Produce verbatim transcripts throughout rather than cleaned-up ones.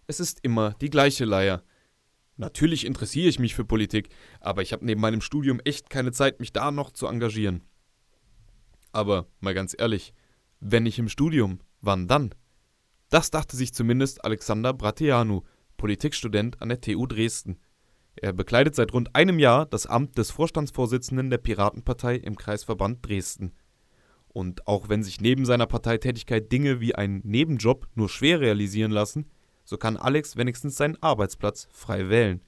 Es ist immer die gleiche Leier. Natürlich interessiere ich mich für Politik, aber ich habe neben meinem Studium echt keine Zeit, mich da noch zu engagieren. Aber mal ganz ehrlich, wenn nicht im Studium, wann dann? Das dachte sich zumindest Alexander Brateanu, Politikstudent an der T U Dresden. Er bekleidet seit rund einem Jahr das Amt des Vorstandsvorsitzenden der Piratenpartei im Kreisverband Dresden. Und auch wenn sich neben seiner Parteitätigkeit Dinge wie ein Nebenjob nur schwer realisieren lassen, so kann Alex wenigstens seinen Arbeitsplatz frei wählen.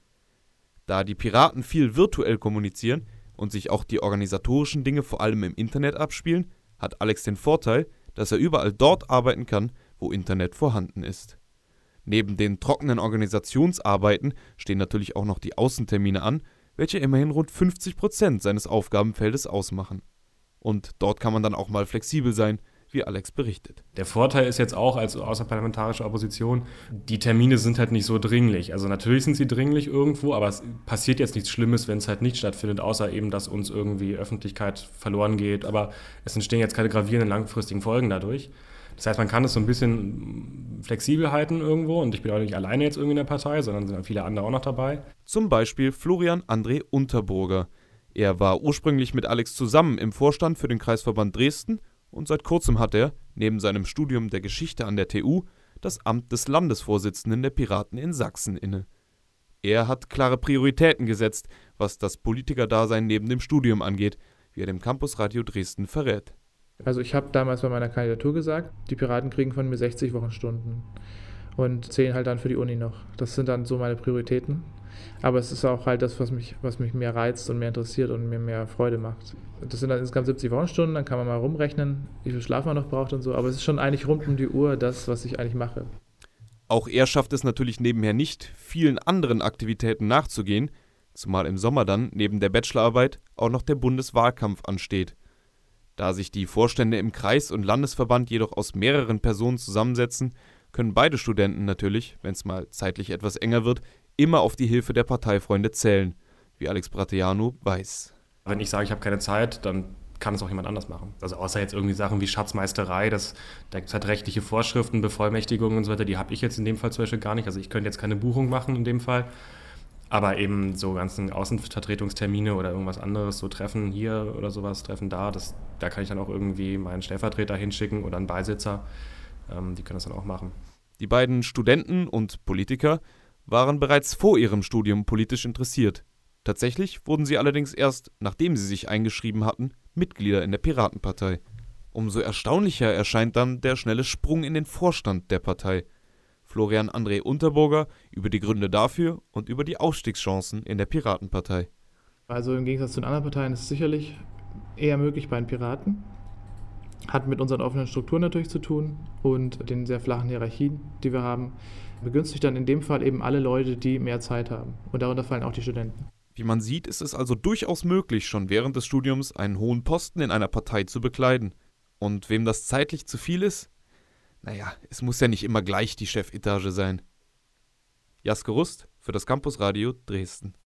Da die Piraten viel virtuell kommunizieren und sich auch die organisatorischen Dinge vor allem im Internet abspielen, hat Alex den Vorteil, dass er überall dort arbeiten kann, wo Internet vorhanden ist. Neben den trockenen Organisationsarbeiten stehen natürlich auch noch die Außentermine an, welche immerhin rund fünfzig Prozent seines Aufgabenfeldes ausmachen. Und dort kann man dann auch mal flexibel sein, wie Alex berichtet. Der Vorteil ist jetzt auch als außerparlamentarische Opposition, die Termine sind halt nicht so dringlich. Also natürlich sind sie dringlich irgendwo, aber es passiert jetzt nichts Schlimmes, wenn es halt nicht stattfindet, außer eben, dass uns irgendwie Öffentlichkeit verloren geht. Aber es entstehen jetzt keine gravierenden langfristigen Folgen dadurch. Das heißt, man kann es so ein bisschen flexibel halten irgendwo und ich bin auch nicht alleine jetzt irgendwie in der Partei, sondern sind viele andere auch noch dabei. Zum Beispiel Florian André Unterburger. Er war ursprünglich mit Alex zusammen im Vorstand für den Kreisverband Dresden und seit kurzem hat er, neben seinem Studium der Geschichte an der T U, das Amt des Landesvorsitzenden der Piraten in Sachsen inne. Er hat klare Prioritäten gesetzt, was das Politikerdasein neben dem Studium angeht, wie er dem Campusradio Dresden verrät. Also ich habe damals bei meiner Kandidatur gesagt, die Piraten kriegen von mir sechzig Wochenstunden und zehn halt dann für die Uni noch. Das sind dann so meine Prioritäten. Aber es ist auch halt das, was mich, was mich mehr reizt und mehr interessiert und mir mehr Freude macht. Das sind dann insgesamt siebzig Wochenstunden, dann kann man mal rumrechnen, wie viel Schlaf man noch braucht und so. Aber es ist schon eigentlich rund um die Uhr das, was ich eigentlich mache. Auch er schafft es natürlich nebenher nicht, vielen anderen Aktivitäten nachzugehen, zumal im Sommer dann neben der Bachelorarbeit auch noch der Bundeswahlkampf ansteht. Da sich die Vorstände im Kreis- und Landesverband jedoch aus mehreren Personen zusammensetzen, können beide Studenten natürlich, wenn es mal zeitlich etwas enger wird, immer auf die Hilfe der Parteifreunde zählen, wie Alex Brateanu weiß. Wenn ich sage, ich habe keine Zeit, dann kann es auch jemand anders machen. Also außer jetzt irgendwie Sachen wie Schatzmeisterei, das, da gibt es halt rechtliche Vorschriften, Bevollmächtigungen und so weiter, die habe ich jetzt in dem Fall zum Beispiel gar nicht. Also ich könnte jetzt keine Buchung machen in dem Fall. Aber eben so ganzen Außenvertretungstermine oder irgendwas anderes, so Treffen hier oder sowas, Treffen da, das, da kann ich dann auch irgendwie meinen Stellvertreter hinschicken oder einen Beisitzer. Ähm, die können das dann auch machen. Die beiden Studenten und Politiker waren bereits vor ihrem Studium politisch interessiert. Tatsächlich wurden sie allerdings erst, nachdem sie sich eingeschrieben hatten, Mitglieder in der Piratenpartei. Umso erstaunlicher erscheint dann der schnelle Sprung in den Vorstand der Partei. Florian André Unterburger über die Gründe dafür und über die Aufstiegschancen in der Piratenpartei. Also im Gegensatz zu den anderen Parteien ist es sicherlich eher möglich bei den Piraten. Hat mit unseren offenen Strukturen natürlich zu tun und den sehr flachen Hierarchien, die wir haben. Begünstigt dann in dem Fall eben alle Leute, die mehr Zeit haben. Und darunter fallen auch die Studenten. Wie man sieht, ist es also durchaus möglich, schon während des Studiums einen hohen Posten in einer Partei zu bekleiden. Und wem das zeitlich zu viel ist? Naja, es muss ja nicht immer gleich die Chefetage sein. Jaske Rust für das Campusradio Dresden.